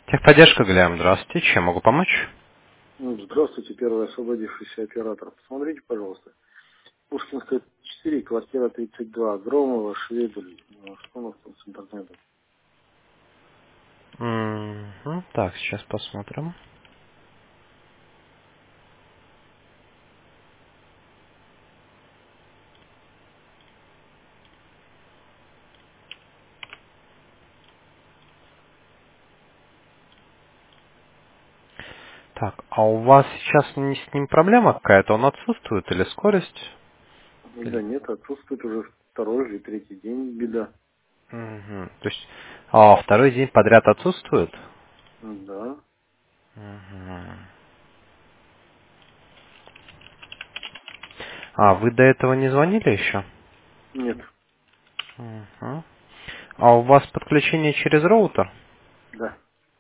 Техподдержка, Глеб, здравствуйте. Чем могу помочь? Здравствуйте, первый освободившийся оператор. Посмотрите, пожалуйста. Пушкинская 4, квартира 32, Громова, Швебель. Что у нас там с интернетом? Мгм. Так, сейчас посмотрим. Так, а у вас сейчас с ним проблема какая-то? Он отсутствует или скорость? Да нет, отсутствует уже второй или третий день, беда. Мгм. То есть второй день подряд отсутствует? Да, Мгм. А вы до этого не звонили еще? нет, Мгм. А у вас подключение через роутер? да.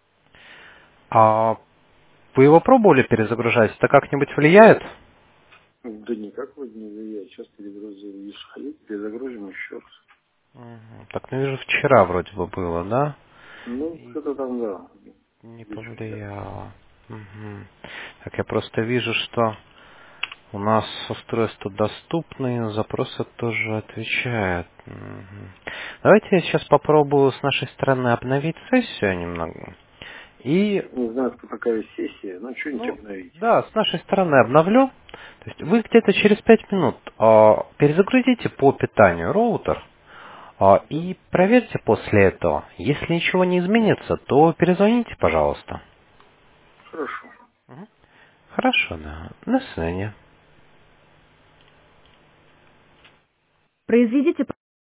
А вы его пробовали перезагружать? Это как-нибудь влияет? Да никак вроде не влияет. Сейчас перезагрузим еще раз. Мгм. Так, ну вижу, вчера вроде бы было, да? Ну, что-то там, да, Не вечером пятницы. повлияло. Мгм. Так, я просто вижу, что у нас устройство доступное, запросы тоже отвечает. Мгм. Давайте я сейчас попробую с нашей стороны обновить сессию немного. И, Не знаю, кто такая сессия, но что-нибудь ну, обновить. да, с нашей стороны обновлю. То есть вы где-то через 5 минут перезагрузите по питанию роутер Мгм. и проверьте после этого. Если ничего не изменится, то перезвоните, пожалуйста. Хорошо. Мгм. Хорошо, да. До свидания. Произведите